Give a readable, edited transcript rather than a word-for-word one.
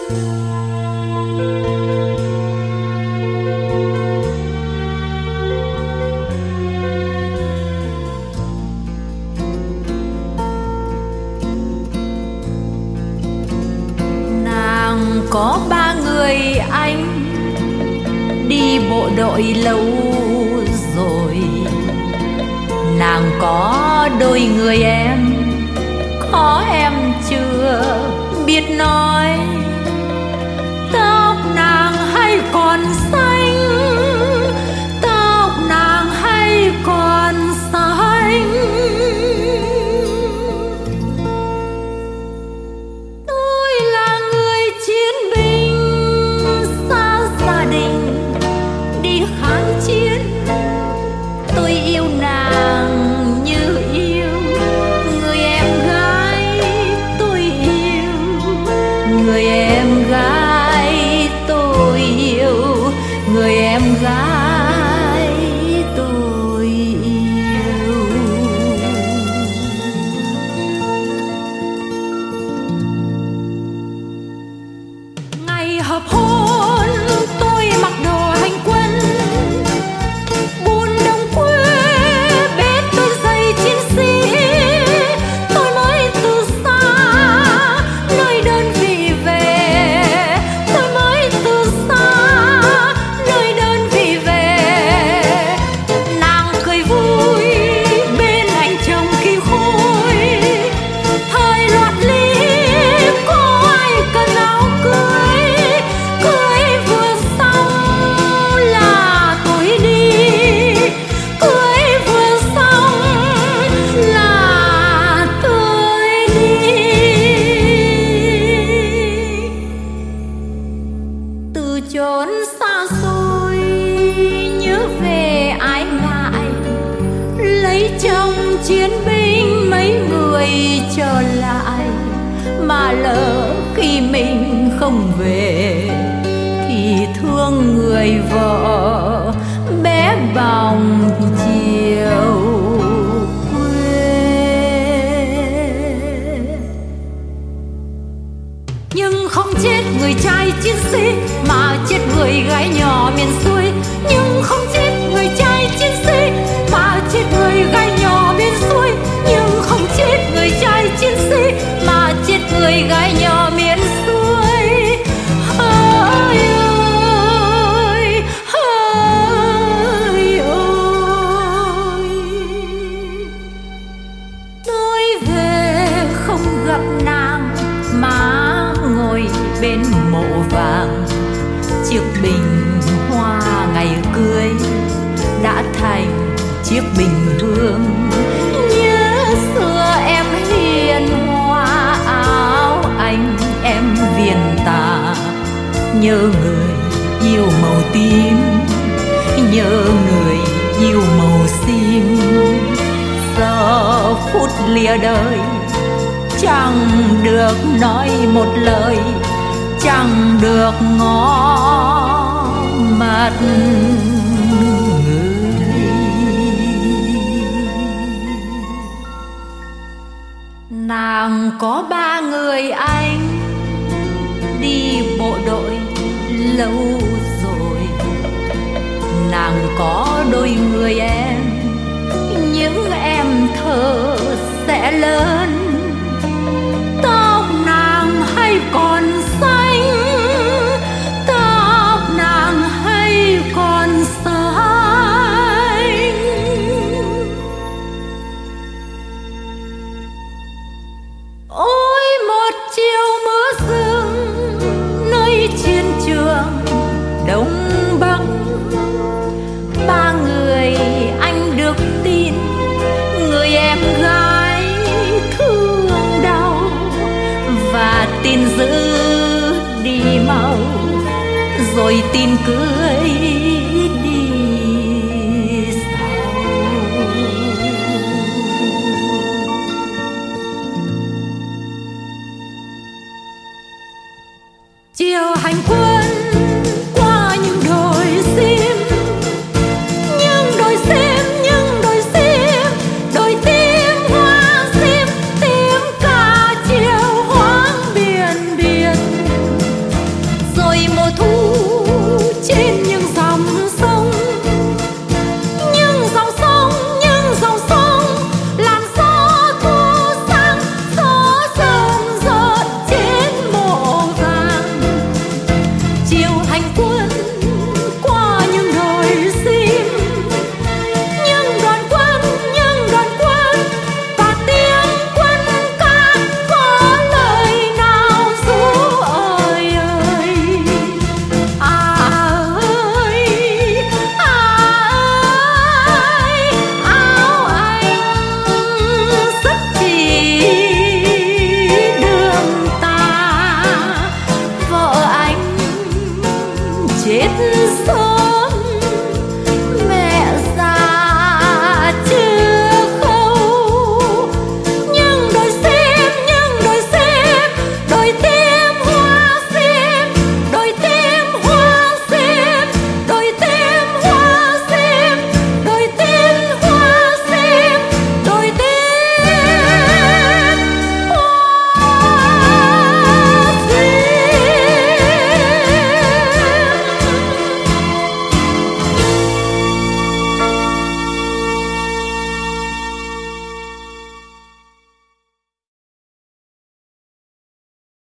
Có ba người anh đi bộ đội lâu rồi. Nàng có đôi người em, có em chưa biết nói. Tóc nàng hay còn xanh, tóc nàng hay còn xanh. Người em gái tôi yêu, người em gái tôi yêu. Ngày hợp hôn tôi mặc đồ hành quân, buôn đồng quê bế tôi giày chiến sĩ. Tôi mới từ xa nơi đơn vị về, tôi mới từ xa nơi đơn vị về. Nàng cười vui bên anh chồng khi khôi, thời loạt ly có ai cần áo cưới. Cưới vừa xong là tôi đi, cưới vừa xong là tôi đi. Từ chốn xa xôi nhớ về ai ngại, lấy chồng chiến binh mấy người trở lại. Mà lỡ khi mình không về thì thương người vợ bé bỏng chiều quê. Nhưng không chết người trai chiến sĩ, mà chết người gái nhỏ miền xuôi. Nhưng không chết người trai chiến sĩ, mà chết người gái nhỏ miền xuôi. Nhưng không chết người trai chiến sĩ, mà chết người gái nhỏ miền xuôi. Hỡi ơi, hỡi ơi, tôi về không gặp nàng mà ngồi bên mộ vàng. Chiếc bình hoa ngày cưới đã thành chiếc bình hương. Nhớ xưa em hiền hoa, áo anh em viền tà. Nhớ người yêu màu tím, nhớ người yêu màu sim. Giờ phút lìa đời chẳng được nói một lời, chẳng được ngó mặt người. Nàng có ba người anh đi bộ đội lâu rồi. Nàng có đôi người em, những em thơ sẽ lớn. Tóc nàng hay còn xanh, tóc nàng hay còn xanh. Ôi một chiều mưa sương nơi chiến trường Đông Bắc, ba người anh được tin. Người em gái thương đau và tin giữ đi mau, rồi tin cứ